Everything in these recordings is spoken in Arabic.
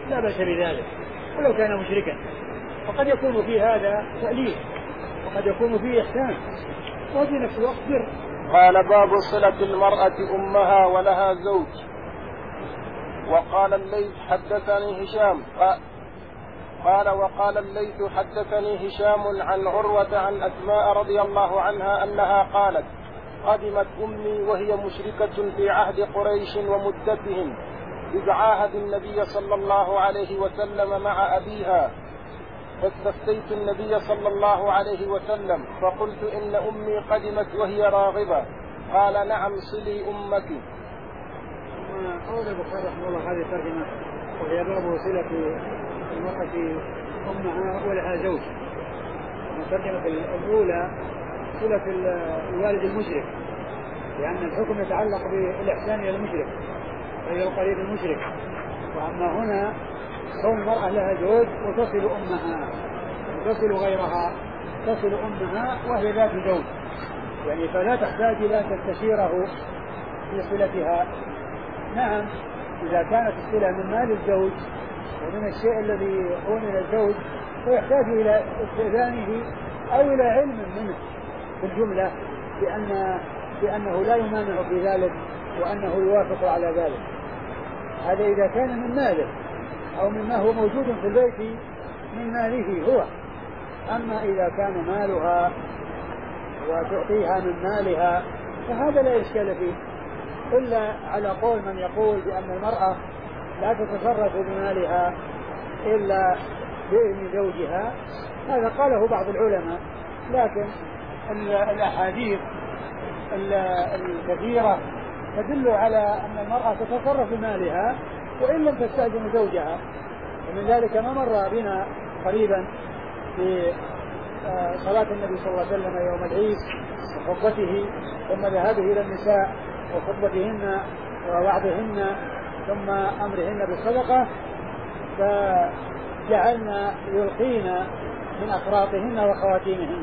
لا بأس بذلك ولو كان مشركا. وقد يكون في هذا تأليف وقد يكون فيه إحسان وفي نفس الوقت بر. قال باب صلة المرأة أمها ولها زوج. وقال الليث حدثني هشام وقال الليث حدثني هشام عن عروة عن أسماء رضي الله عنها أنها قالت قدمت أمي وهي مشركة في عهد قريش ومدتهم إذ عاهد النبي صلى الله عليه وسلم مع أبيها فاستفتيت النبي صلى الله عليه وسلم فقلت إن أمي قدمت وهي راغبة قال نعم صلي أمك. قول البخاري رحمه الله هذه الترجمة وهي باب صلة المرأة أمها ولها زوج. الترجمة الأولى صلة الوالد المشرك لأن الحكم يتعلق بالإحسان إلى المشرك وهي القريب المشرك. وأما هنا كون المرأة لها زوج وتصل أمها وتصل غيرها تصل أمها وهي ذات زوج يعني فلا تحتاج إلى تستشيره في صلتها. نعم إذا كانت الصلة من مال الزوج ومن الشيء الذي هو من الزوج فيحتاج إلى استئذانه أو إلى علم منه بالجملة بأنه لا يمانع في ذلك وأنه يوافق على ذلك. هذا إذا كان من ماله أو مما هو موجود في البيت من ماله هو. أما إذا كان مالها وتعطيها من مالها فهذا لا إشكال فيه إلا على قول من يقول بأن المرأة لا تتصرف بمالها إلا بإذن زوجها. هذا قاله بعض العلماء لكن الأحاديث الكثيرة تدل على أن المرأة تتصرف بمالها وإن لم تستأذن زوجها. ومن ذلك ما مر بنا قريبا في صلاة النبي صلى الله عليه وسلم يوم العيد وخطبته ثم ذهابه إلى النساء وخطبتهن ووعدهن ثم أمرهن بالصدقة فجعلنا يلقين من أقراطهن وخواتيمهن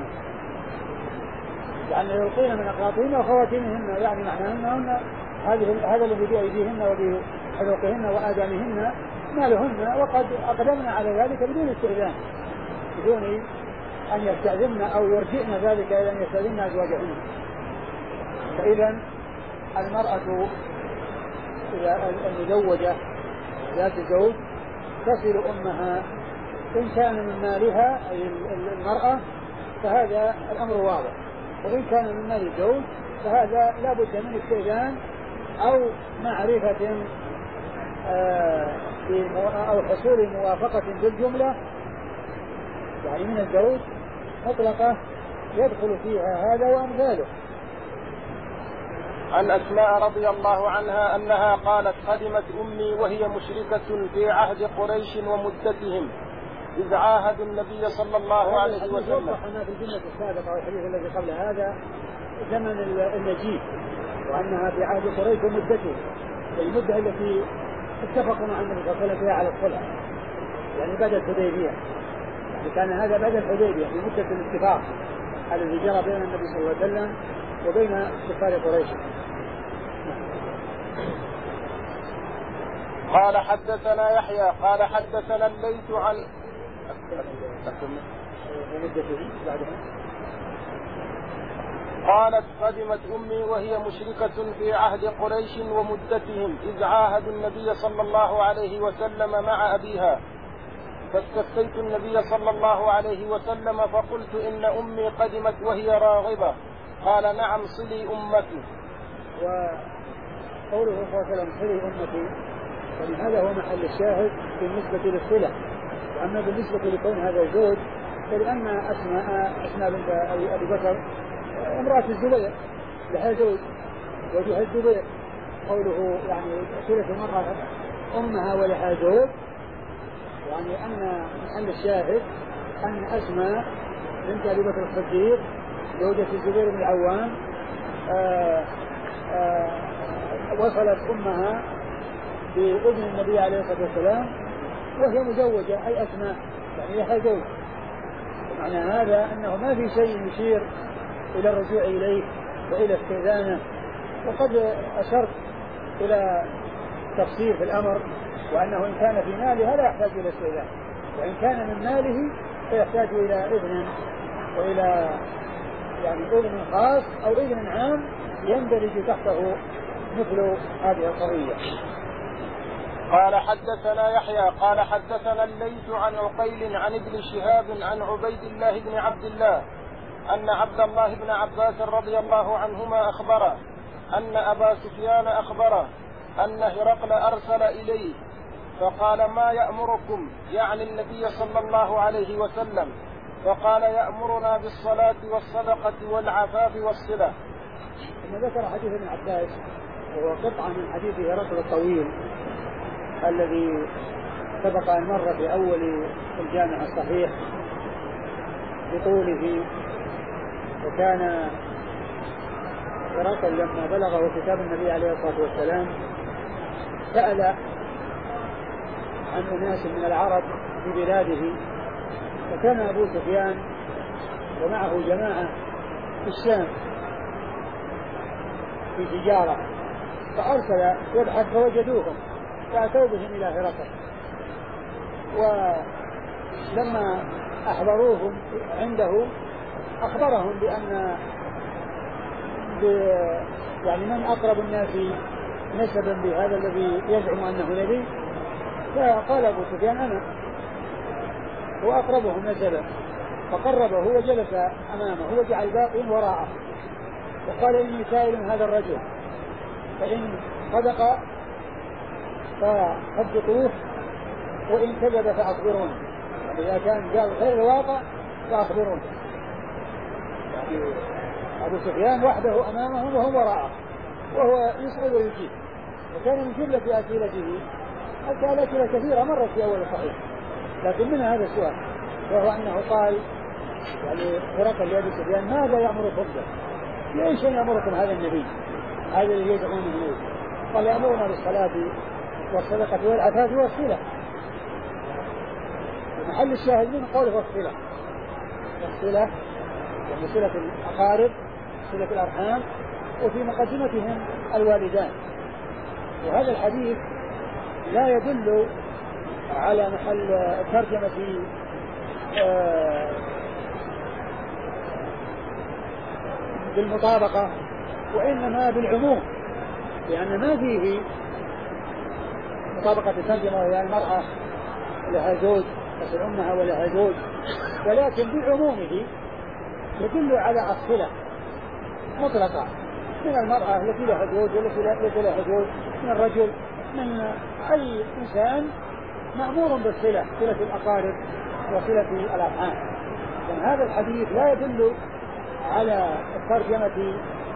يعني يلقين من أقراطهن وخواتيمهن يعني معناه أنهن هذا الذي بأيديهن وبحلوقهن وآذانهن مالهن وقد أقدمنا على ذلك بدون استئذان بدون أن يستأذن أو يرجئن ذلك إلى أن يستأذن أزواجهن. فإذا المرأة المزوجة ذات الزوج تصل أمها إن كان من مالها أي المرأة فهذا الأمر واضح وإن كان من مال الزوج فهذا لا بد من استئذان أو معرفة أو حصول موافقة بالجملة يعني من الزوج مطلقة يدخل فيها هذا وأمثاله. عن أسماء رضي الله عنها أنها قالت قدمت أمي وهي مشركة في عهد قريش ومدتهم إذ عاهدوا النبي صلى الله عليه وسلم. وضحنا في الجملة السابقة والحديث الذي قبل هذا زمن النجيب وأنها في عهد قريش ومدتهم المدة التي اتفقوا مع النبي صلى الله عليه وسلم فيها على الصلح يعني بعد الحديبية يعني كان هذا بعد الحديبية في مدة الاتفاق الذي جرى بين النبي صلى الله عليه وسلم وبين كفار قريش. قال حدثنا يحيى قال حدثنا الليث عن قالت قدمت أمي وهي مشركة في عهد قريش ومدتهم إذ عاهدوا النبي صلى الله عليه وسلم مع أبيها فاستفتيت النبي صلى الله عليه وسلم فقلت إن أمي قدمت وهي راغبة قال نعم صلي أمك. وقوله صلى الله عليه وسلم صلي أمك يعني هذا هو محل الشاهد بالنسبة للصلة. وأما بالنسبة لكون هذا الزوج فلأن أسماء بنت أبي بكر امرأة الزبير لها زوج وجهها الزبير قوله يعني صلة المرأة أمها ولها زوج يعني أن محل الشاهد أن أسماء بنت أبي بكر الصديق زوجة الزبير بن العوام وصلت أمها بإذن النبي عليه الصلاة والسلام وهي مزوجة أي أسماء يعني لها زوج. معنى هذا أنه ما في شيء يشير إلى الرجوع إليه وإلى استئذانه. وقد أشرت إلى التفصيل في الأمر، وأنه إن كان في ماله لا يحتاج إلى استئذان، وإن كان من ماله فيحتاج إلى إذن وإلى يعني إذن خاص أو إذن عام يندرج تحته مثل هذه القضية. قال حدثنا يحيى قال حدثنا الليث عن عقيل عن ابن شهاب عن عبيد الله بن عبد الله أن عبد الله بن عباس رضي الله عنهما أخبره أن أبا سفيان أخبره أن هرقل أرسل إليه فقال ما يأمركم، يعني النبي صلى الله عليه وسلم، فقال يأمرنا بالصلاة والصدقة والعفاف والصلة. ثم ذكر حديث ابن عباس وهو قطعة من حديث هرقل الطويل الذي سبق أن مر في أول الجامع الصحيح بطوله. وكان هرقل لما بلغه كتاب النبي عليه الصلاة والسلام سأل عن أناس من العرب في بلاده، فكان أبو سفيان ومعه جماعة في الشام في تجارة، فأرسل يبحث فوجدوهم فأتوا بهم إلى هرقل، ولما أحضروهم عنده أخبرهم بأن يعني من أقرب الناس نسبا بهذا الذي يزعم أنه نبي، فقال أبو سفيان أنا، هو أقربهم نسبا، فقربه وجلس أمامه وجعل الباقين وراءه، وقال إني سائل هذا الرجل فإن صدق فصدقوه وإن كذب فأخبرون، يعني إذا كان قال غير الواقع فأخبرون. يعني أبو سفيان وحده أمامهم وهم وراءه وهو يسأل ويجيب. وكان من جملة أسئلته أسئلة كثيرة مرت في أول الصحيح، لكن منها هذا السؤال، وهو أنه قال يعني هرقل لأبي سفيان ماذا يأمركم به؟ ليش يأمركم هذا النبي هذا اللي يدعون إليه؟ قال يأمرنا بالصلاة والصدقة والعفاف والصلة. محل الشاهد من قوله والصلة، والصلة يعني صلة الأقارب، صلة الأرحام، وفي مقدمتهم الوالدان. وهذا الحديث لا يدل على محل ترجمة بالمطابقة، وإنما بالعموم، لأن ما فيه مطابقة الترجمة وهي المرأة لها زوج مثل أمها ولها زوج، ولكن بعمومه يدل على الصلة مطلقة من المرأة التي لها زوج والتي ليس لها زوج، من الرجل، من أي إنسان مأمور بالصلة، صلة الأقارب وصلة الأرحام. يعني هذا الحديث لا يدل على الترجمة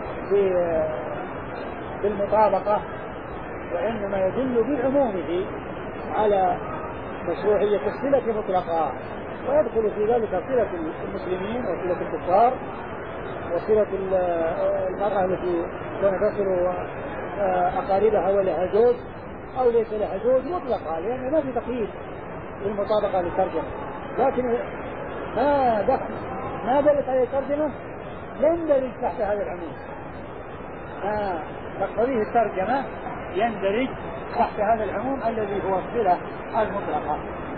بالمطابقة، وإنما يدل بعمومه على مشروعية الصلة مطلقة، ويدخل في ذلك صلة المسلمين وصلة الكفار وصلة المرأة التي كانت تصل أقاربها ولها زوج أو ليس لها زوج مطلقة، لأن ما في تقييد بالمطابقة للترجمة. لكن ما دلت عليه الترجمة يندرج تحت هذا العموم، ما تقتضيه الترجمة يندرج تحت هذا العموم الذي هو الصلة المطلقة.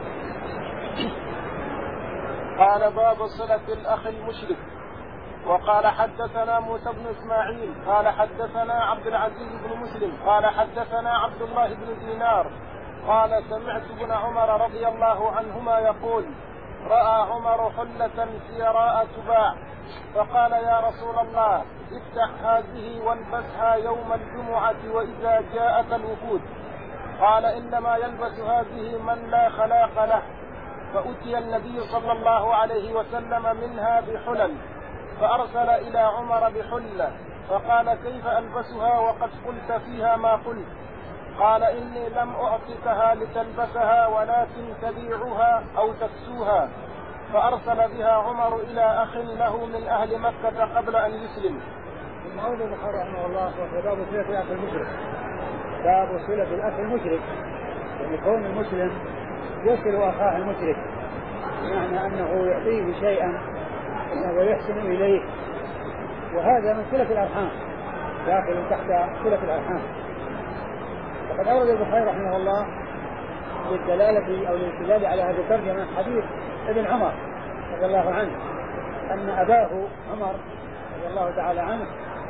قال باب صلة الأخ المشرك. وقال حدثنا موسى بن إسماعيل قال حدثنا عبد العزيز بن مسلم قال حدثنا عبد الله بن دينار قال سمعت ابن عمر رضي الله عنهما يقول رأى عمر حلة سيراء تباع فقال يا رسول الله افتح هذه والبسها يوم الجمعة وإذا جاءت الوفود. قال إنما يلبس هذه من لا خلاق له. فأتي النبي صلى الله عليه وسلم منها بحلل فأرسل إلى عمر بحلة فقال كيف ألبسها وقد قلت فيها ما قلت؟ قال إني لم أعطكها لتلبسها ولكن تبيعها أو تكسوها. فأرسل بها عمر إلى أخ له من أهل مكة قبل أن يسلم. المعود البخاري رحمه الله وفي باب صلة الأخ المشرك. باب صلة الأخ المشرك، يعني كون المسلم يصل أخاه المشرك، يعني أنه يعطيه شيئا ويحسن إليه، وهذا من صلة الأرحام، داخل تحت صلة الأرحام. وقد أورد البخاري رحمه الله للدلالة أو للاستدلال على هذه الترجمة حديث ابن عمر رضي الله عنه أن أباه عمر رضي الله تعالى عنه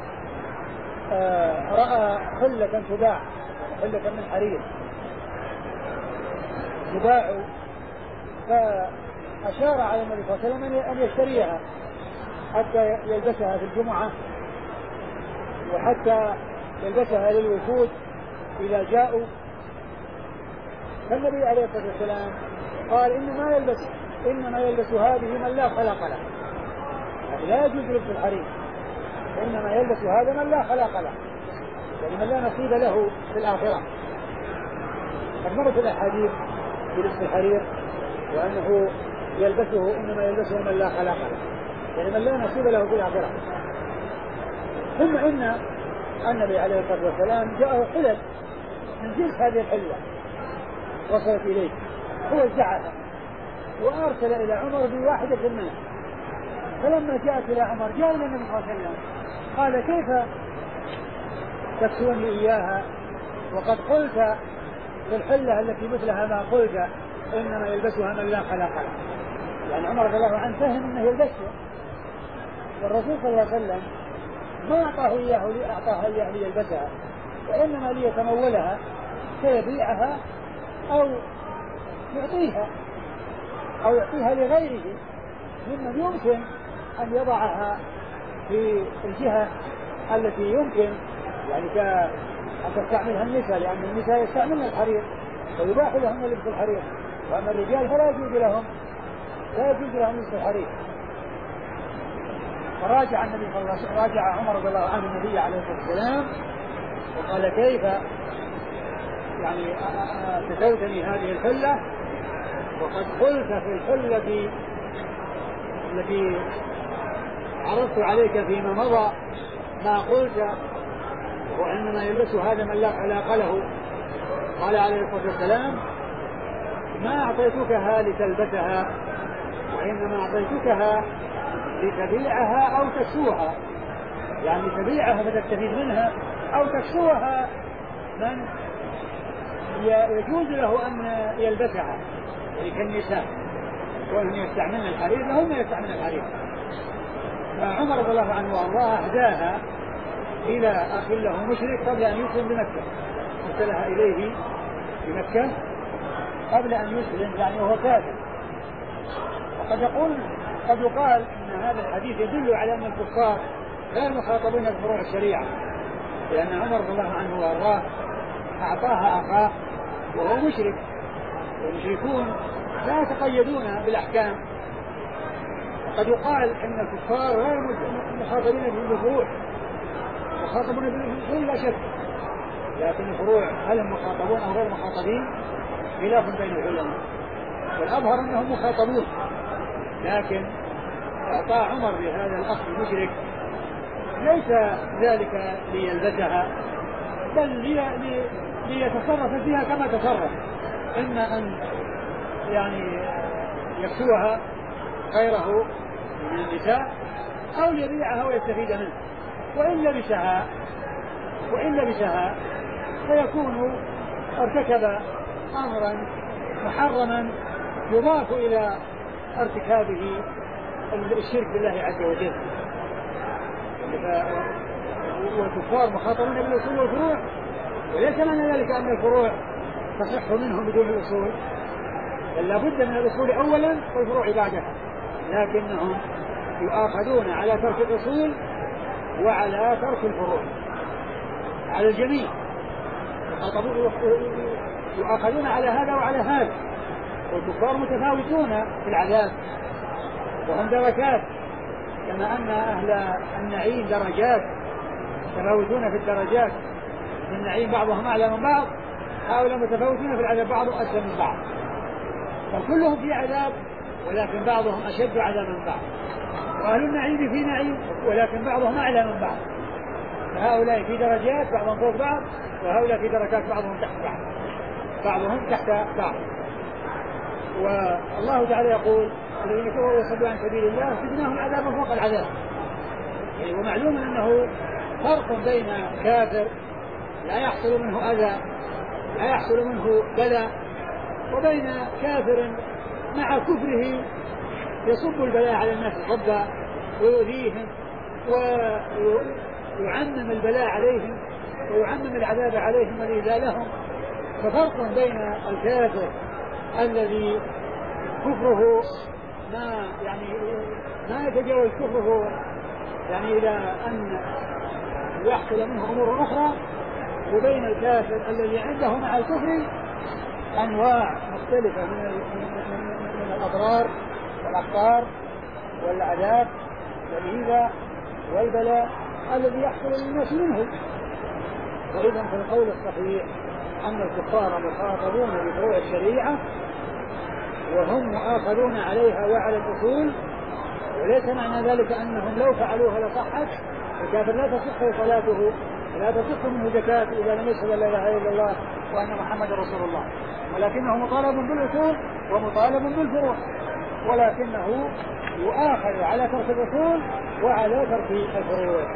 رأى حلة تباع، حلة من حرير تباع، فأشار على النبي صلى الله عليه وسلم أن يشتريها حتى يلبسها في الجمعة وحتى يلبسها للوفود إذا جاءوا. فالنبي عليه الصلاة والسلام قال إنما يلبس هذه من لا خلاق له، يعني لا يجوز لبس الحرير، إنما يلبس هذا من لا خلاق له، يعني من لا نصيب له في الآخرة. قد مرت الأحاديث في لبس الحرير وأنه يلبسه إنما يلبسه من لا خلاق له، يعني من لا نصيب له في الآخرة. ثم إن النبي عليه الصلاة والسلام جاءه حلل من جنس هذه الحلة وصلت إليه، هو وزعها وأرسل إلى عمر بواحدة منها. فلما جاءت إلى عمر جاء إلى النبي صلى الله عليه وسلم قال كيف تكسوني إياها وقد قلت في الحلة التي مثلها ما قلت إنما يلبسها من لا خلاق له. يعني عمر رضي الله عنه فهم أنه يلبسها، والرسول صلى الله عليه وسلم ما أعطاها إياه ليلبسها، وإنما ليتمولها فيبيعها أو يعطيها لغيره ممن يمكن أن يضعها في الجهة التي يمكن يعني أن تستعملها النساء، لأن النساء يستعملن الحرير ويباح لهم لبس الحرير، وأما الرجال فلا يجوز لهم لبس الحرير. فراجع النبي صلى الله عليه وسلم، راجع عمر رضي الله عنه النبي عليه الصلاة والسلام وقال كيف يعني كسوتني هذه الحلة وقد قلت في الحلة التي عرضت عليك فيما مضى ما قلت وإنما يلبس هذا من لا خلاق له. قال عليه الصلاة والسلام ما أعطيتكها لتلبسها وإنما أعطيتكها لتبيعها أو تكسوها، يعني تبيعها فتستفيد منها أو تكسوها من يجوز له أن يلبسها، يعني كالنساء وهم يستعملن الحرير فهم يستعملن الحرير. فعمر رضي الله عنه وارضاه أهداها إلى أخ له مشرك قبل أن يسلم بمكة، أرسلها إليه بمكة قبل أن يسلم، يعني وهو كافر. قد يقال أن هذا الحديث يدل على أن الكفار غير مخاطبين بفروع الشريعة، لأن عمر رضي الله عنه وارضاه أعطاها أخاه وهو مشرك، والمشركون لا يتقيدون بالأحكام. وقد يقال أن الكفار غير مخاطبين بالفروع، مخاطبون بالفروع لا شك، لكن الفروع هل هم مخاطبون أو غير مخاطبين خلاف بين العلماء، والأظهر أنهم مخاطبون. لكن إعطاء عمر لهذا الأخ المشرك ليس ذلك ليلبسها، بل ليتصرف فيها كما تصرف، إما أن يعني يكسوها غيره من النساء أو يبيعها ويستفيد منها، وإن لبسها فيكون ارتكب أمرا محرما يضاف إلى ارتكابه الشرك بالله عز وجل. والكفار مخاطبون بالأصول والفروع، وليس معنى ذلك أن الفروع تصح منهم بدون الأصول، بل لابد من الأصول أولا والفروع بعدها، لكنهم يؤاخذون على ترك الأصول وعلى ترك الفروع على الجميع، يؤاخذون على هذا وعلى هذا. والكفار متفاوتون في العذاب وهم دركات، كما أن أهل النعيم درجات، متفاوتون في الدرجات من النعيم، بعضهم أعلى من بعض، هؤلاء متفاوتون في العذاب، بعضهم أسفل من بعض، فكلهم في عذاب ولكن بعضهم أشد عذابا من بعض. وأهل النعيم في نعيم ولكن بعضهم أعلى من بعض، فهؤلاء في درجات بعضهم فوق بعض، وهؤلاء في دركات بعضهم تحت بعض. والله تعالى يقول الذين كفروا وصدوا عن سبيل الله زدناهم عذابا فوق العذاب. ومعلوم أنه فرق بين كافر لا يحصل منه أذى لا يحصل منه بلاء، وبين كافر مع كفره يصب البلاء على الناس صبا ويؤذيهم ويعمم البلاء عليهم ويعمم العذاب عليهم والإيذاء لهم. ففرق بين الكافر الذي كفره ما يتجاوز كفره يعني إلى أن يحصل منه أمور أخرى، وبين الكافر الذي عنده مع الكفر أنواع مختلفة من الأضرار والأخطار والعذاب والإيذاء والبلاء الذي يحصل للناس منه. وإذا في القول الصحيح أن الكفار مخاطبون بفروع الشريعة وهم مؤاخذون عليها وعلى الأصول، وليس معنى ذلك أنهم لو فعلوها لصحت. الكافر لا تصح صلاته لا تصح منه زكاة إذا لم يشهد لا إله إلا الله وأن محمد رسول الله، ولكنه مطالب بالأصول ومطالب بالفروع، ولكنه يؤاخذ على ترك الأصول وعلى ترك الفروع.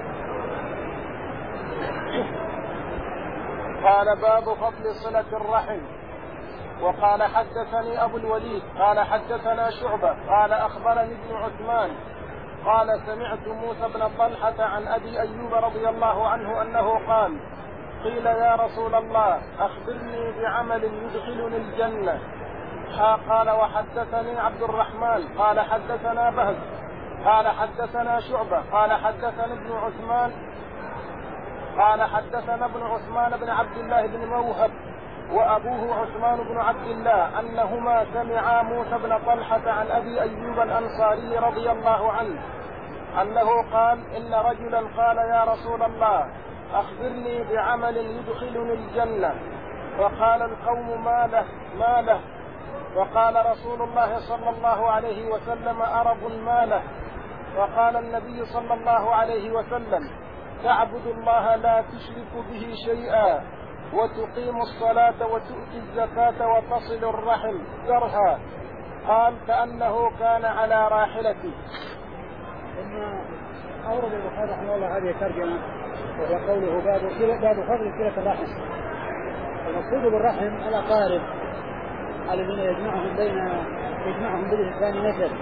قال باب فضل صلة الرحم. وقال حدثني أبو الوليد قال حدثنا شعبة قال أخبرني ابن عثمان قال سمعت موسى بن طلحة عن أبي أيوب رضي الله عنه أنه قال قيل يا رسول الله أخبرني بعمل يدخلني الجنة. قال وحدثني عبد الرحمن قال حدثنا بهز قال حدثنا شعبة قال حدثنا ابن عثمان بن عبد الله بن موهب وأبوه عثمان بن عبد الله أنهما سمعا موسى بن طلحة عن أبي أيوب الأنصاري رضي الله عنه أنه قال إن رجلا قال يا رسول الله أخبرني بعمل يدخلني الجنة. فقال القوم ما له وقال رسول الله صلى الله عليه وسلم أرب ما له. فقال النبي صلى الله عليه وسلم تعبد الله لا تشرك به شيئا وتقيم الصلاة وتؤتي الزكاة وتصل الرحم كرها. قال كأنه كان على راحلته. ثم أورد البخاري رحمه الله هذه الترجمة وهو قوله باب فضل صلة الرحم. المقصود بالرحم الأقارب الذين يجمعهم بالإنسان نسب،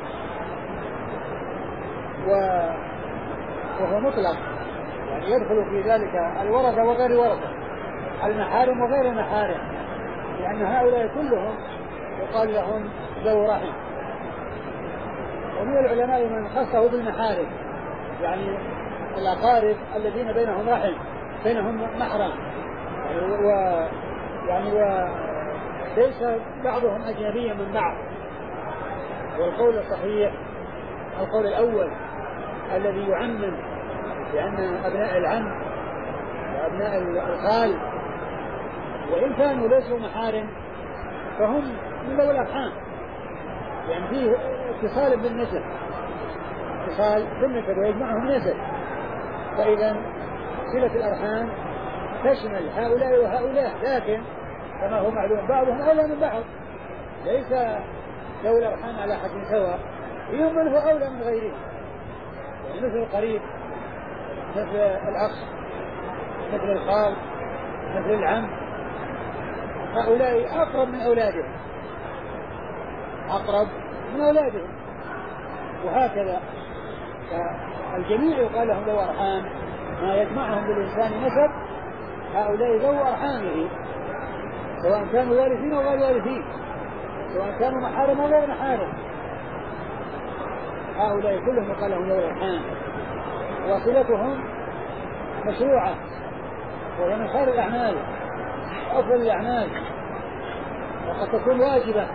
وهو مطلق يعني يدخل في ذلك الورثة وغير الورثة، المحارم وغير المحارم، لأن هؤلاء كلهم يقال لهم ذو رحم. ومن العلماء من خصه بالمحارم يعني الأقارب الذين بينهم رحم بينهم محرم، وليس بعضهم أجنبيا من بعض. والقول الصحيح القول الأول الذي يعمم لأن أبناء العم وأبناء الخال وإن كانوا ليسوا محارم فهم من ذوي الأرحام، يعني فيه اتصال بالنسب ويجمعهم نسب. فإذا صلة الأرحام تشمل هؤلاء وهؤلاء، لكن كما هو معلوم بعضهم أولى من بعض، ليس ذوي الأرحام على حد سواء، فيهم من هو أولى من غيره، يعني مثل القريب مثل الأخ مثل الخال مثل العم، هؤلاء أقرب من أولادهم وهكذا. فالجميع يقال لهم ذو أرحام، ما يجمعهم بالإنسان نسب هؤلاء ذو أرحامه، سواء كانوا وارثين أو غير وارثين، سواء كانوا محارم أو غير محارم، هؤلاء كلهم يقال لهم ذو الأرحام. وصلتهم مشروعة وهي من خير الأعمال أفضل الأعمال، وقد تكون واجبة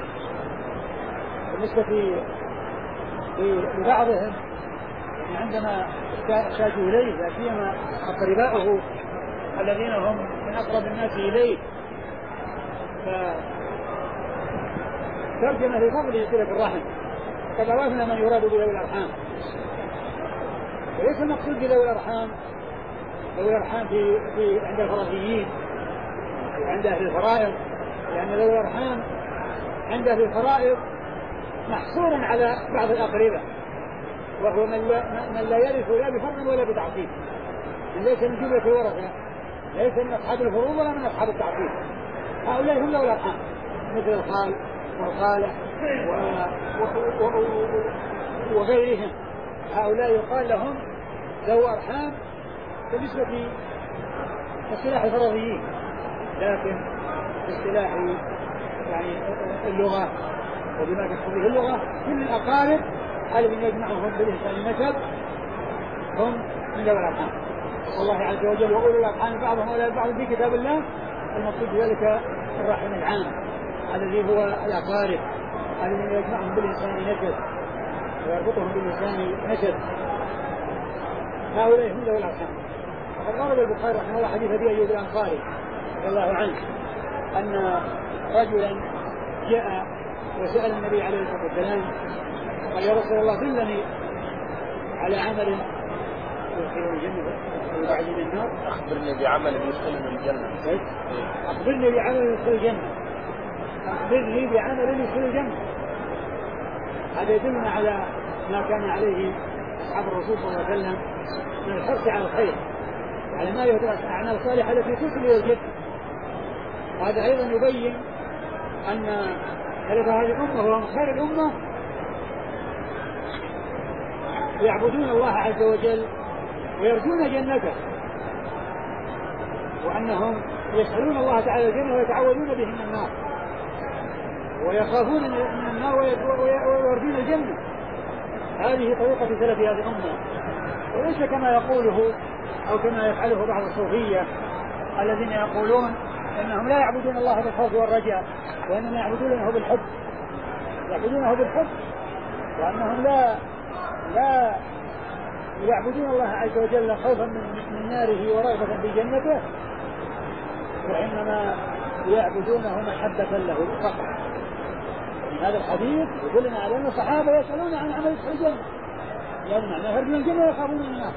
بالنسبة لبعضهم عندما احتاجوا إليه، لا سيما أقرباؤه الذين هم من أقرب الناس إليه. فترجم لفضل صلة الرحم. قد عرفنا من يراد بذوي الأرحام، وليس المقصود بذوي الأرحام ذوي الأرحام في عند الفرضيين وعند أهل الفرائض، لأن ذوي الأرحام عند أهل الفرائض محصورا على بعض الأقربة، وهو من لا يرث لا بفرض ولا بتعصيب، من ليس من جملة الورثة ليس من أصحاب الفروض ولا من أصحاب التعقيد. هؤلاء هم ذوي الأرحام مثل الخال والخالة وغيرهم. هؤلاء يقال لهم ذو أرحام بالنسبة اصطلاح الفرضيين، لكن باصطلاح يعني اللغة وبما تقتضيه اللغة كل الأقارب الذين يجمعهم بالإحسان النسب هم من ذوي الأرحام. والله عز وجل وأولو الأرحام بعضهم أولى بعض في كتاب الله، المقصود بذلك الرحم العام الذي هو الأقارب الذين يجمعهم بالإحسان نسب ويربطهم بالإحسان نسب، هؤلاء هم ذوي الأرحام. وقد ورد البخاري رحمه الله حديث أبي أيوب الأنصاري رضي الله عنه أن رجلا جاء وسأل النبي عليه الصلاة والسلام قال يا رسول الله دلني على عمل يدخل الجنة ويبعد من النار. أخبرني بعمل يدخل الجنة. أخبرني بعمل يدخل الجنة. أخبرني بعمل يدخل الجنة. هذا يدلنا على ما كان عليه أصحاب الرسول صلى الله عليه وسلم من الحرص على الخير، على ما يدرس الأعمال الصالحة التي تصل إلى الجنة. وهذا أيضا يبين أن سلف هذه الأمة وهم خير الأمة يعبدون الله عز وجل ويرجون جنته، وأنهم يسألون الله تعالى الجنة ويتعوذون به من النار، ويخافون من النار ويرجون الجنة. هذه طريقة سلف هذه الأمة، وليس كما يقوله أو كما يفعله بعض الصوفية الذين يقولون أنهم لا يعبدون الله بالخوف والرجاء، وإنما يعبدونه بالحب، يعبدونه بالحب، وأنهم لا يعبدون الله عز وجل خوفا من ناره ورغبة في جنته، وإنما يعبدونه محبة له فقط. هذا الحديث يدلنا على أن الصحابة يسألون عن عمل يدخل الجنة، يعني معناه يرجون الجنة ويخافون من النار.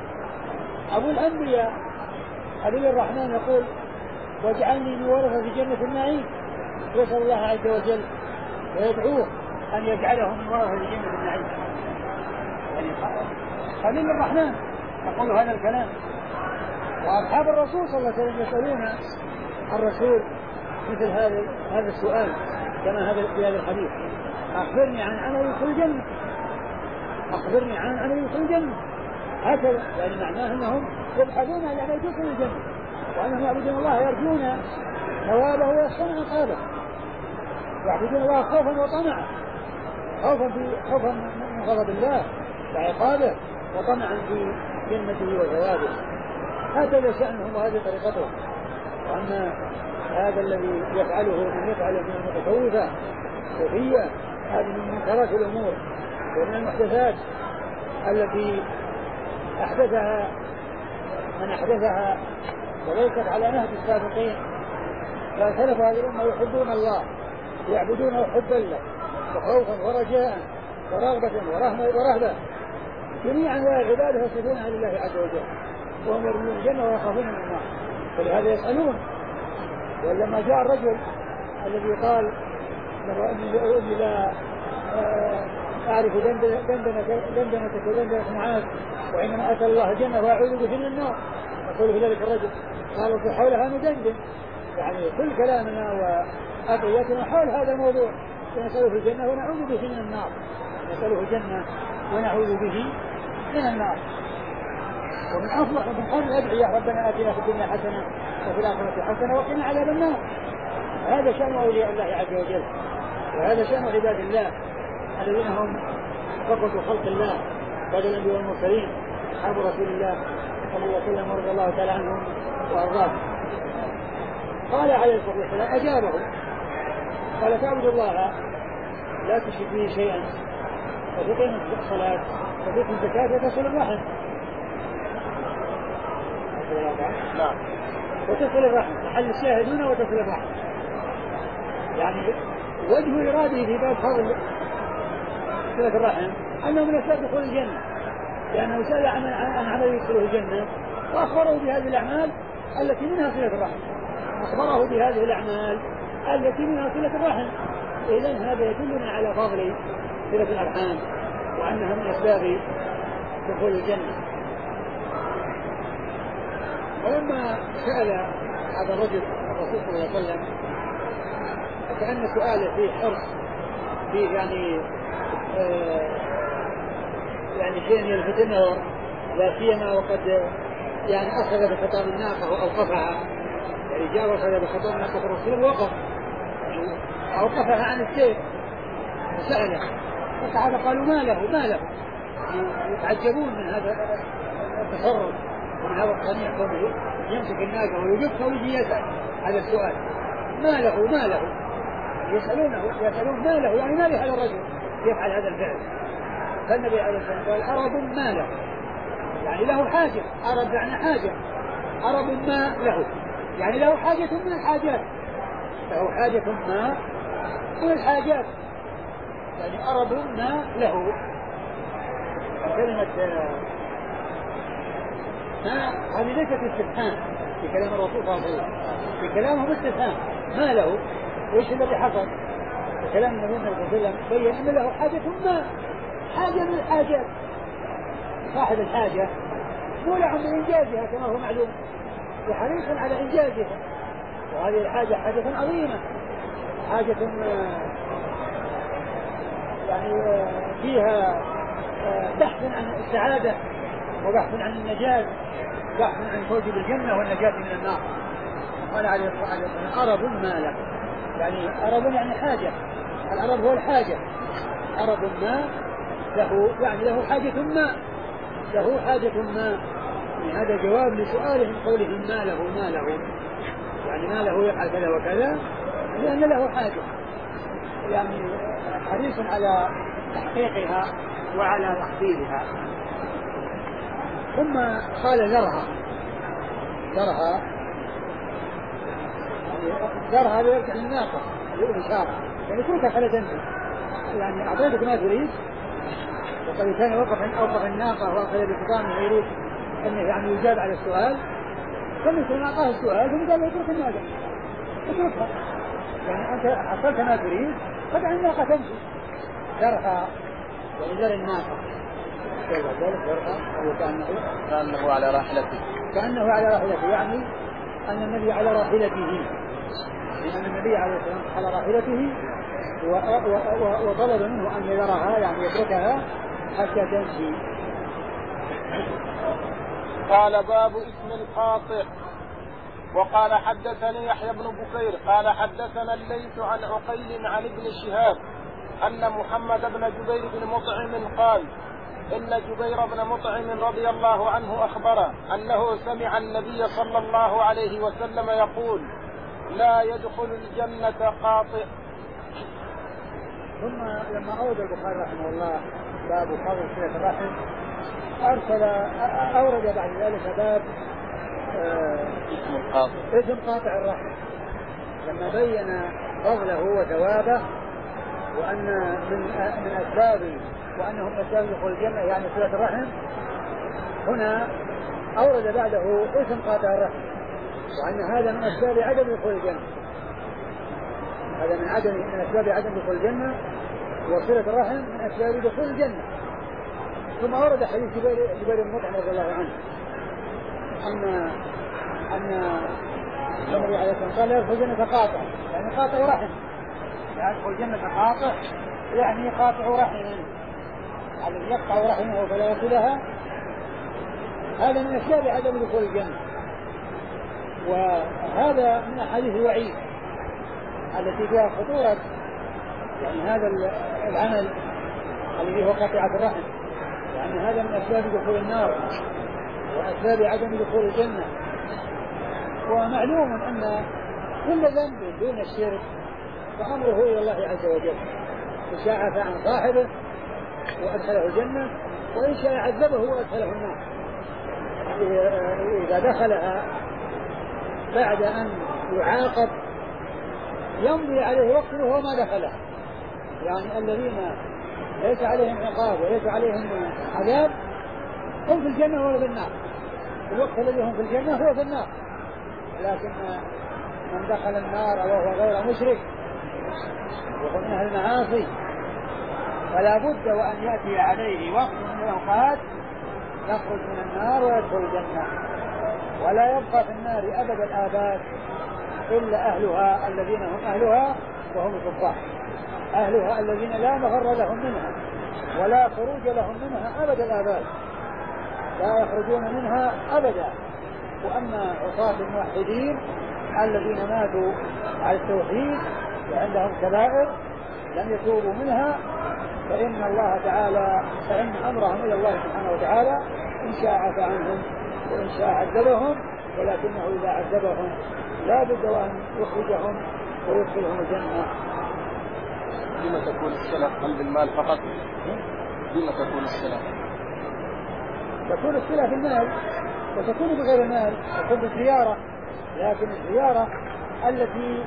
أبو الأنبياء خليل الرحمن يقول واجعلني من ورثة جنة النعيم، يسأل الله عز وجل ويدعوه أن يجعله من ورثة جنة النعيم. يعني خليل الرحمن يقول هذا الكلام. وأصحاب الرسول صلى الله عليه وسلم يسألون الرسول مثل هذا السؤال كما في هذا الحديث، أخبرني عن عمل يدخل الجنة، أخبرني عن عمل يدخل الجنة. هكذا يعني معناه أنهم يبحثون عن عمل يدخل الجنة، وأنهم يعبدون الله يرجون ثوابه ويخشون عقابه، يعبدون الله خوفا وطمعا، خوفا من غضب الله وعقابه، وطمعا في جنته وثوابه. هكذا شأنهم وهذه طريقتهم. وأن هذا الذي يفعله من يفعل من المتصوفة الصوفية هذه من منكرات الأمور ومن المحدثات التي أحدثها من أحدثها وليست على نهج السابقين. فسلف هذه الأمة يحبون الله يعبدونه حبا له وخوفا ورجاء ورغبة ورهبة، جميع أنواع العبادة يصفونها لله عز وجل، وهم يرجون الجنة ويخافون من النار، فلهذا يسألون. ولما جاء الرجل الذي قال إني لا أعرف دندنتك ودندنة معاذ، وإنما أسأل الله الجنة وأعوذ به من النار، يقول في ذلك الرجل قالوا حولها ندندن، يعني كل كلامنا وأدعيتنا حول هذا الموضوع، نسأله الجنة ونعوذ به من النار، نسأله الجنة ونعوذ به من النار. ومن أفضل ومن خير الأدعية ربنا آتنا في الدنيا حسنة وفي الآخرة حسنة وقنا عذاب النار. هذا شأن أولياء الله عز وجل، وهذا شأن عباد الله الذين هم صفوة خلق الله بعد الأنبياء والمرسلين أصحاب رسول الله صلى الله عليه وسلم ورضي الله تعالى عنهم وأرضاهم. قال عليه الصلاة والسلام أجابه قال تعبد الله لا تشرك به شيئا وتقيم الصلاة وتؤتي الزكاة وتصل الرحم. نعم. وتصل الرحم محل الشاهدون وتصل الرحم، يعني وجه إرادة في باب فضل صلة الرحم أنه من أسباب دخول الجنة، لأنه سأل عن عمل يدخله الجنة وأخبره بهذه الأعمال التي منها صلة الرحم، أخبره بهذه الأعمال التي منها صلة الرحم. إذن هذا يدلنا على فضل صلة الأرحام وأنها من أسباب دخول الجنة. ولما سأل هذا الرجل الرسول صلى الله عليه وسلم كأن سؤاله فيه حرص فيه يعني شيء يلفت النظر، لا سيما وقد يعني أخذ بخطاب الناقة وأوقفها، يعني جاء وأخذ بخطاب الناقة الرسول ووقف أوقفها عن السير وسأله، فالصحابة قالوا ما له يتعجبون من هذا التصرف ومن هذا الصنيع كونه يمسك الناقة ويوقفها ويجي يسأل هذا السؤال ما له يسألون ما له، يعني ما لهذا الرجل يفعل هذا الفعل. فالنبي عليه الصلاة والسلام قال أرب ما له، يعني له حاجة، أرب يعني حاجة، أرب ما له يعني له حاجة من الحاجات، له حاجة ما من الحاجات، يعني أرب ما له. كلمة ما هذه ليست استفهام في كلام الرسول صلى الله عليه وسلم، في كلامه استفهام ما له، وإيش الذي حصل؟ كلام النبي صلى الله عليه وسلم بين أن له حاجة ما، حاجة من الحاجات، صاحب الحاجة مولع من إنجازها كما هو معلوم وحريص على إنجازها، وهذه الحاجة حاجة عظيمة، حاجة يعني فيها بحث عن السعادة وبحث عن النجاة، بحث عن الفوز بالجنة والنجاة من النار. قال عليه الصلاة والسلام أرب ما له، يعني أرب يعني حاجة، الأرب هو الحاجة، أرب ما له يعني له حاجة ما، له حاجة ما، يعني هذا جواب لسؤالهم قولهم ما له يعني ما له يفعل كذا وكذا لأن له حاجة، يعني حريص على تحقيقها وعلى تحصيلها. ثم قال ذرها ليرجع الناقة الإشارة، يعني كنت على جنبه، يعني أعطيتك ما تريد، وقد كان أوقف الناقة وأخذ بخطامه ويريد أنه يعني يجاب على السؤال، فمثل ما أعطاه السؤال ثم قال له اترك الناقة اتركها، يعني أنت حصلت ما تريد فدع الناقة تمشي. ذرها يعني ذر الناقة كأنه على راحلته، يعني أن النبي على راحلته، لأن النبي عليه الصلاة والسلام على راحلته وطلب منه أن يذرها يعني يتركها حتى تمشي. قال باب اسم القاطع. وقال حدثني يحيى بن بكير قال حدثنا الليث عن عقيل عن ابن شهاب أن محمد بن جبير بن مطعم قال إن جبير بن مطعم رضي الله عنه أخبره أنه سمع النبي صلى الله عليه وسلم يقول لا يدخل الجنة قاطع. ثم لما أورد البخاري رحمه الله باب فضل صلة الرحم أورد بعد ذلك باب اسم قاطع الرحم، لما بين فضله وثوابه وأن من أسباب وأنه من أسباب دخول الجنة يعني صلة الرحم. هنا أورد بعده اسم قاطع الرحم، وأن هذا من أسباب عدم دخول الجنة، هذا من أسباب عدم دخول الجنة، وصلة الرحم من أسباب دخول الجنة. ثم أورد حديث جبير بن مطعم رضي الله عنه أن النبي عليه الصلاة والسلام قال يدخل الجنة قاطع، يعني قاطع رحم، يدخل الجنة قاطع يعني قاطع رحم، الذي يقطع رحمه فلا يصلها، هذا من أسباب عدم دخول الجنة. وهذا من أحاديث الوعيد التي فيها خطورة يعني هذا العمل الذي هو قطيعة الرحم، لأن هذا من أسباب دخول النار وأسباب عدم دخول الجنة. ومعلوم أن كل ذنب دون الشرك فأمره إلى الله عز وجل، إن شاء عفى عن صاحبه وأدخله الجنة، وإن شاء عذبه وأدخله النار. إذا دخلها بعد أن يعاقب يمضي عليه وقت وهو ما دخلها، يعني الذين ليس عليهم عقاب وليس عليهم عذاب هم في الجنة ولا في النار، الوقت الذي هم في الجنة هو في النار. لكن من دخل النار وهو غير مشرك وهو من أهل المعاصي فلا بد وأن يأتي عليه وقت من الأوقات يخرج من النار ويدخل الجنة. ولا يبقى في النار أبد الآباد إلا أهلها الذين هم أهلها وهم الكفار، أهلها الذين لا مفر لهم منها ولا خروج لهم منها أبد الآباد، لا يخرجون منها أبدا. وأما عصاة الموحدين الذين ماتوا على التوحيد وعندهم كبائر لم يتوبوا منها فإن الله تعالى فإن أمرهم إلى الله سبحانه وتعالى إن شاء عفى عنهم وإن شاء عذبهم، ولكنه إذا عذبهم لا بد أن يخرجهم ويدخلهم الجنة. لما تكون الصلة قلب المال فقط؟ لما تكون الصلة؟ تكون الصلة في المال وتكون بغير المال، تكون بالزيارة، لكن الزيارة التي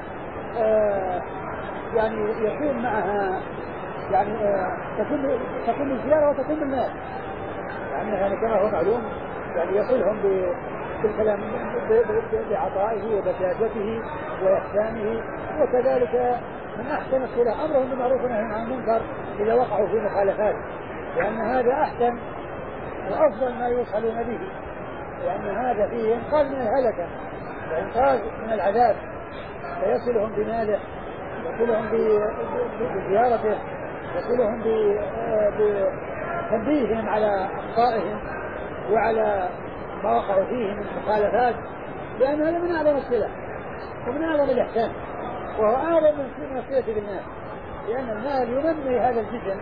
يعني يكون معها يعني تكون الزيارة وتكون بالمال، يعني كما هو معلوم يعني يصلهم بالكلام بعطائه وبشاشته وإحسانه، وكذلك من أحسن الصلة أمرهم بالمعروف ونهي عن المنكر إذا وقعوا في مخالفات، لأن هذا أحسن وأفضل ما يوصلون به، لأن هذا فيه إنقاذ من الهلكة وإنقاذ من العذاب، فيصلهم بماله، يصلهم بزيارته، يصلهم بتنبيههم على أخطائهم وعلى ما وقعوا فيه من مخالفات، لأن هذا من أعظم الصلة ومن أعظم الإحسان، وهو أعظم من الصلة بالناس، لأن المال ينمي هذا الجسم،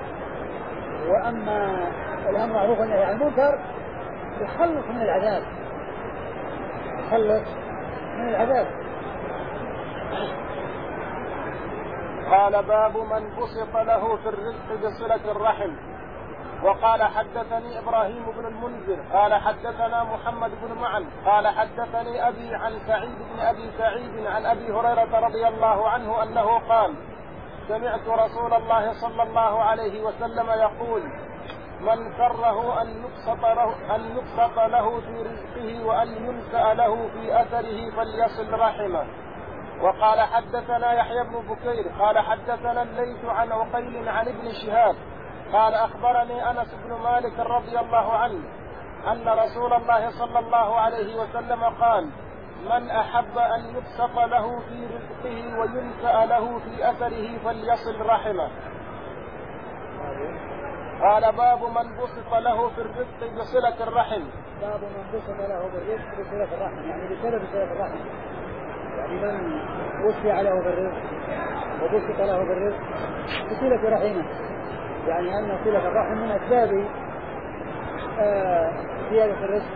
وأما الأمر معروف والنهي عن المنكر يخلص من العذاب، يخلص من العذاب. قال باب من بسط له في الرزق بصلة الرحم. وقال حدثني إبراهيم بن المنذر قال حدثنا محمد بن معن قال حدثني أبي عن سعيد بن أبي سعيد عن أبي هريرة رضي الله عنه أنه قال سمعت رسول الله صلى الله عليه وسلم يقول من سره أن يبسط له في رزقه وأن ينسأ له في أثره فليصل رحمه. وقال حدثنا يحيى بن بكير قال حدثنا الليث عن عقيل عن ابن شهاب قال أخبرني أنس بن مالك رضي الله عنه أن رسول الله صلى الله عليه وسلم قال من أحب أن يبسط له في رزقه وينسأ له في أثره فليصل رحمه. قال باب من بسط له في الرزق بصلة الرحم. باب من بسط له بالرزق بصلة الرحم، يعني بسبب صلة الرحم، يعني من وسع له بالرزق وبسط له بالرزق بصلة رحمه، يعني أن صلة الرحم من أسباب زيادة الرزق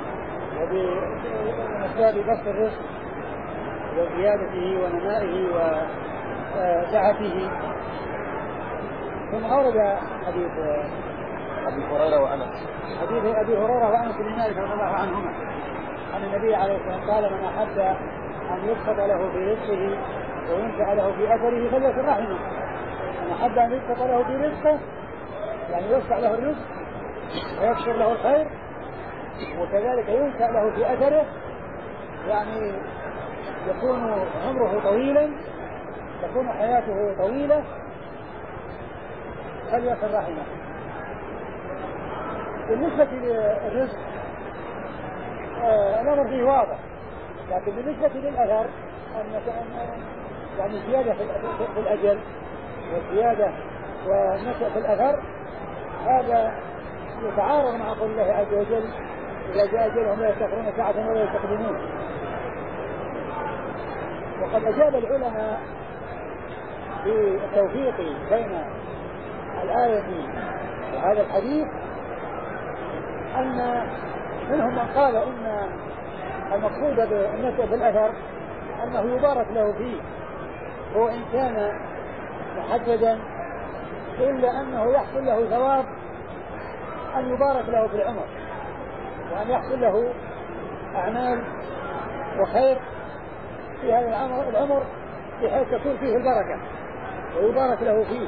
ومن أسباب بسط الرزق وزيادته ونمائه وسعته. ثم أورد حديث أبي هريرة وأنس، حديث أبي هريرة وأنس بن مالك رضي الله عنهما أن النبي عليه الصلاة والسلام قال من أحب أن يبسط له في رزقه وينسأ له في أثره فليصل رحمه. من أحب أن يبسط له في رزقه يعني يوسع له الرزق ويكثر له الخير، وكذلك ينسأ له في أثره يعني يكون عمره طويلا، تكون حياته طويلة، فليصل رحمه. بالنسبة للرزق الأمر فيه واضح، لكن بالنسبة للأثر يعني زيادة في الأجل والزيادة والنشأ في الأثر هذا يتعارض مع قول الله عز وجل إذا جاء أجلهم لا يستأخرون ساعة ولا يستقدمون. وقد أجاب العلماء في التوفيق بين الآية وهذا الحديث أن منهم من قال إن المقصود بالنشأ في الأثر أنه يبارك له فيه، هو إن كان محددا إلا أنه يحصل له ثواب أن يبارك له في العمر، وأن يحصل له أعمال وخير في هذا العمر بحيث تكون فيه البركة ويبارك له فيه.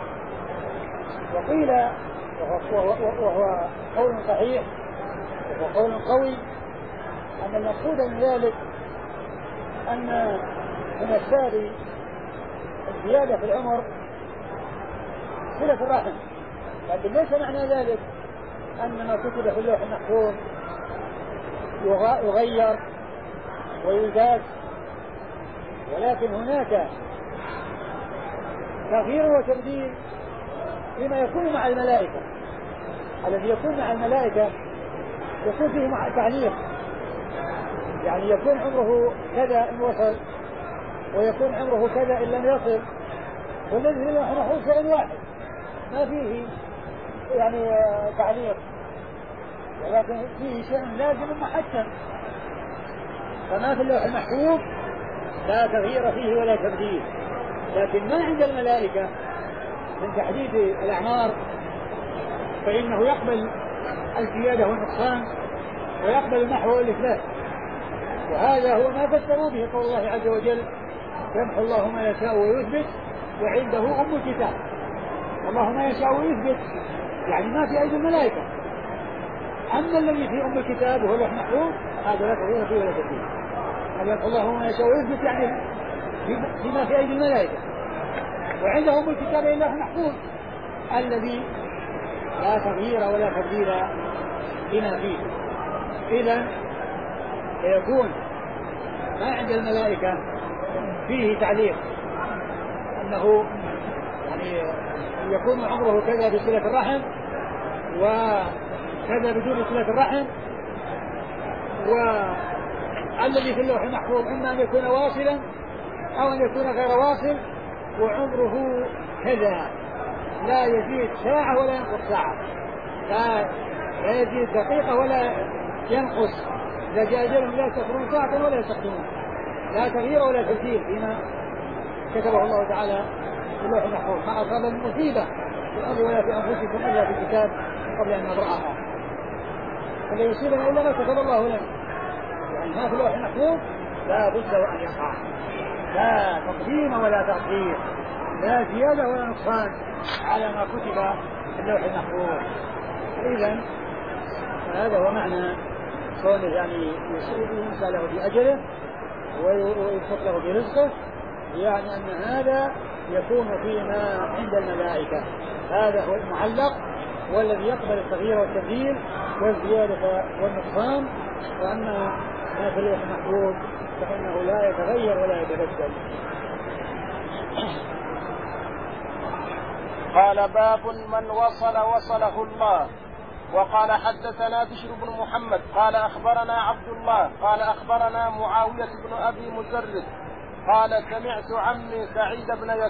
وقيل وهو قول صحيح وهو قول قوي أن المقصود من ذلك أن من أسباب الزيادة في العمر صلة الرحم، لكن ليس معنى ذلك أن ما كتب في اللوح المحفوظ يغير ويزاد، ولكن هناك تغيير وتبديل فيما يكون مع الملائكة. الذي يكون مع الملائكة يكون فيه تعليق، يعني يكون عمره كذا إن وصل، ويكون عمره كذا إن لم يصل، والذي هو محفوظ شيء واحد ما فيه يعني تعليق، ولكن فيه شيء لازم محكم. فما في اللوح المحفوظ لا تغيير فيه ولا تبديل. لكن ما عند الملائكة من تحديد الأعمار فإنه يقبل الزيادة والنقصان ويقبل النحو والإثبات، وهذا هو ما فسروا به قول الله عز وجل: يمحو الله ما يشاء ويثبت وعنده أم الكتاب. الله ما يشاء ويثبت يعني ما في أيدي الملائكة، أما الذي في أم الكتاب وهو اللوح المحفوظ هذا لا تغيير فيه ولا تبديل. يمحو الله ما يشاء ويثبت يعني فيما في أيدي الملائكة، وعنده أم الكتاب اللوح المحفوظ الذي لا تغيير ولا تبديل لما فيه. إذن يكون ما عند الملائكة فيه تعليق أنه يعني يكون عمره كذا بصلة الرحم وكذا بدون صلة الرحم، والذي في اللوح المحفوظ إما أن يكون واصلا أو أن يكون غير واصل، وعمره كذا لا يزيد ساعة ولا ينقص ساعة، لا يزيد دقيقة ولا ينقص، إذا جاء أجلهم لا يستغفرون ساعة ولا يستقدمون، لا تغيير ولا تبديل فيما كتبه الله تعالى في اللوح المحفوظ. ما أصاب من مصيبة في الأرض ولا في أنفسكم إلا في الكتاب قبل أن نبرأها، فلا يصيبنا إلا ما كتب الله لنا. يعني ما في اللوح المحفوظ لا بد وأن يقع، لا تقديم ولا تأخير، لا زيادة ولا نقصان على ما كتب في اللوح المحفوظ. إذن هذا هو معنى كونه يعني ينسى له بأجله وينفق له برزقه، يعني أن هذا يكون فيما عند الملائكة، هذا هو المعلق والذي يقبل التغيير والتبديل والزيادة والنقصان. وأما ما في اللوح المحفوظ فإنه لا يتغير ولا يتبدل. قال: باب من وصله الله. وقال: حدثنا بشر بن محمد قال أخبرنا عبد الله قال أخبرنا معاوية بن أبي مزرد قال: سمعت عمي سعيد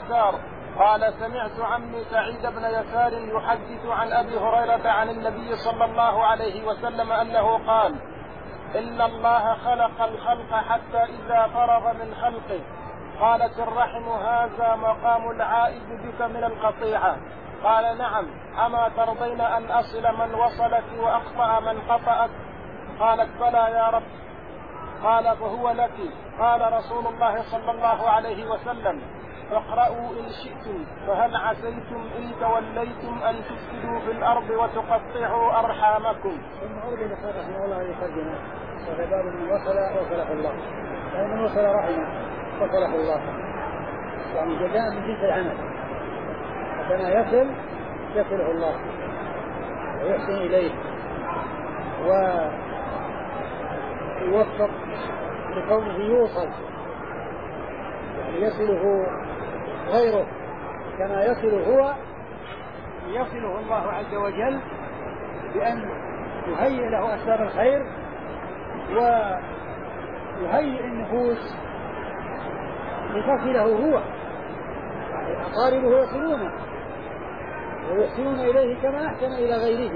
بن يسار يحدث عن أبي هريرة عن النبي صلى الله عليه وسلم أنه قال: إن الله خلق الخلق حتى إذا فرغ من خلقه قالت الرحم: هذا مقام العائد بك من القطيعة. قال: نعم، أما ترضين أن أصل من وصلك وأقطع من قطعك؟ قالت: بلى يا رب. قال: فهو لك. قال رسول الله صلى الله عليه وسلم: فاقرأوا إن شئتم، فهل عسيتم إن توليتم أن تفسدوا في الأرض وتقطعوا أرحامكم. ثم أرد لخير رحمه الله يترجمه: وباب من وصله الله، يعني من وصل رحمه وصله الله، يعني جزاء من جنس العمل، فما يصله الله ويحسن إليه ويوفق لكونه يوصل، يعني يصله غيره كما يصل هو، يصله الله عز وجل بأن يهيئ له أسباب الخير ويهيئ النفوس لتصله هو، يعني أقاربه يصلونه ويحسنون إليه كما أحسن إلى غيره،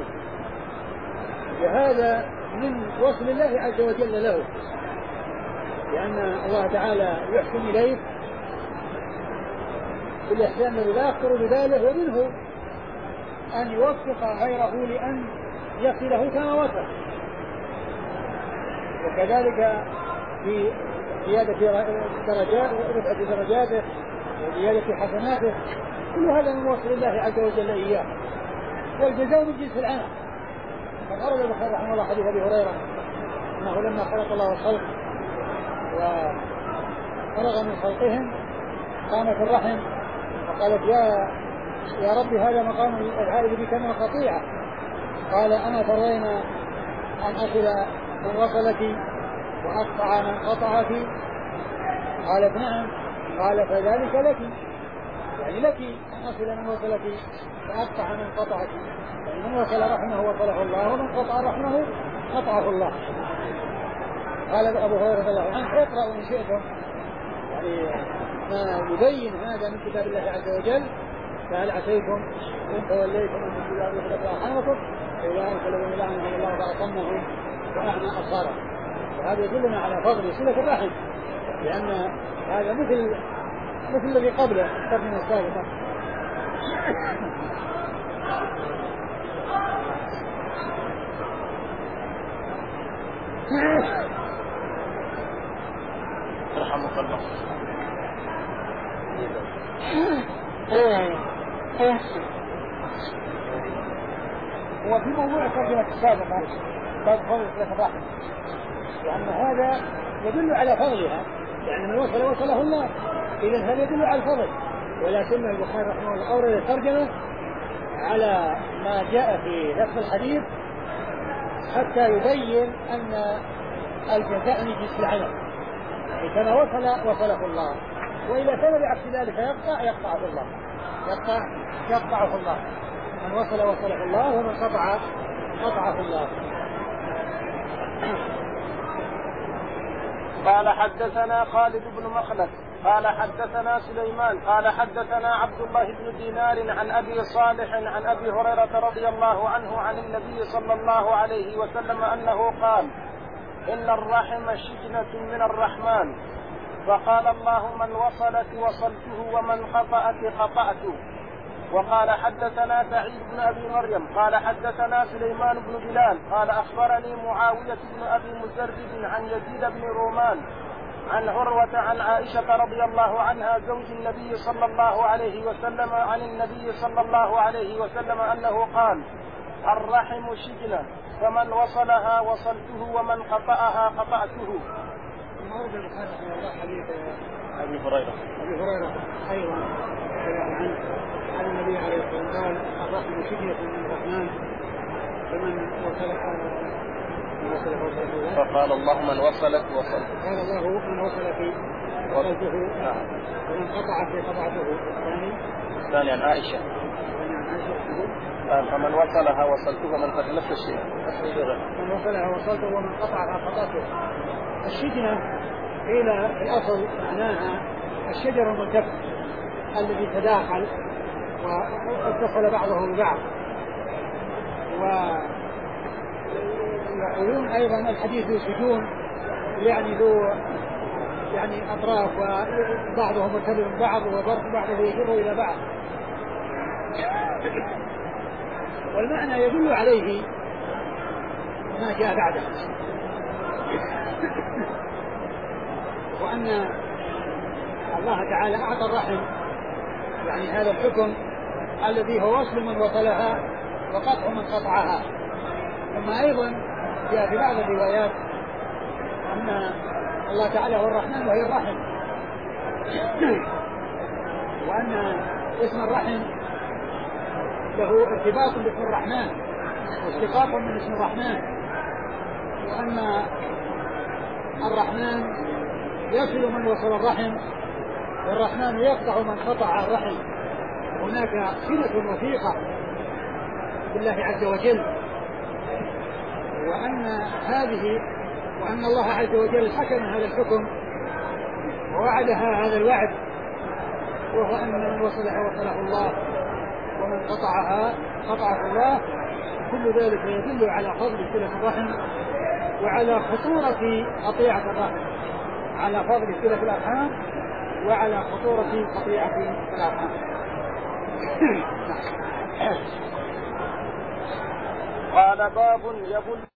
وهذا من وصل الله عز وجل له، لأن الله تعالى يحسن إليه بالإحسان الذي لا يخطر بباله، ومنه أن يوفق غيره لأن يصله كما وصل، وكذلك في زيادة درجات ورفعة درجاته وزيادة حسناته، كل هذا من وصل الله عز وجل إياه، والجزاء من جنس العمل. قد أورد البخاري رحمه الله حديث أبي هريرة أنه لما خلق الله الخلق وفرغ من خلقهم قامت الرحم وقالت: يا رب، هذا مقام العائد بك من القطيعة. قال: أما ترين أن أصل من وصلك وأقطع من قطعك؟ قالت نعم. قال فذلك لك، يعني لك أن أصل من وصلك وأقطع من قطعك، يعني من وصل رحمه وصله الله ومن قطع رحمه قطعه الله. قال أبو هريرة رضي الله عنه اقرأوا إن شئتم يعني ما يبين هذا من كتاب الله عز وجل، فهل عسيتم إن توليتم أن تتبعوا سبيل أرحامكم أولئك الذين لعنهم الله فأصمهم وأعمى أبصارهم. وهذا يدلنا على فضل صلة الرحم، لأن هذا مثل الذي قبله الترجمة السابقة. رحمك الله. هو في موضوع الترجمة السابقة باب فضل صلة الرحم، لأن هذا يدل على فضلها، يعني من وصله الله، إذن هذا يدل على الفضل. ولكن البخاري رحمه الله أورد الترجمة على ما جاء في نفس الحديث حتى يبين أن الجزاء من جنس العمل، كما وصله الله، وإذا كان بعكس ذلك يقطعه الله، يقطعه الله. من وصله الله ومن قطعه الله. قال حدثنا خالد بن مخلد قال حدثنا سليمان قال حدثنا عبد الله بن دينار عن أبي صالح عن أبي هريرة رضي الله عنه عن النبي صلى الله عليه وسلم أنه قال إن الرحم شجنة من الرحمن، فقال الله من وصلك وصلته ومن قطعك قطعته. وقال حدثنا سعيد بن أبي مريم قال حدثنا سليمان بن بلال قال أخبرني معاوية بن أبي مزرد عن يزيد بن رومان عن عروة عن عائشة رضي الله عنها زوج النبي صلى الله عليه وسلم عن النبي صلى الله عليه وسلم أنه قال الرحم شجنة، فمن وصلها وصلته ومن قطعها قطعته. أبي هريرة أيضا عن النبي عليه الصلاة والسلام قال الرحم شجنة من الرحمن، فمن وصلها فقال الله من وصلك وصلته. قال الله من وصلك وصلته ومن قطعك قطعته. الثاني عن عائشة فمن وصلها وصلته ومن قطع نفس الشيء. من وصلها وصلته ومن قطعها قطعته. الشجنة قيل الأصل معناها الشجر الملتف الذي تداخل واتصل بعضه ببعض. ويقولون أيضا الحديث ذو سجون، يعني ذو يعني أطراف وبعضهم مرتبط ببعض وضرب بعضه يجر إلى بعض، والمعنى يدل عليه ما جاء بعده، وأن الله تعالى أعطى الرحم يعني هذا الحكم الذي هو وصل من وصلها وقطع من قطعها. ثم أيضا جاء في بعض الروايات أن الله تعالى هو الرحمن وهي الرحم، وأن اسم الرحم له ارتباط باسم الرحمن واشتقاق من اسم الرحمن، وأن الرحمن يصل من وصل الرحم والرحمن يقطع من قطع الرحم. هناك صلة وثيقة بالله عز وجل، وأن الله عز وجل حكم هذا الحكم ووعدها هذا الوعد، وهو أن من وصلها وصله الله ومن قطعها قطعه الله. كل ذلك يدل على فضل صلة الرحم وعلى خطورة قطيعة الرحم، على فضل صلة الأرحام وعلى خطورة قطيعة الأرحام. قال باب يقول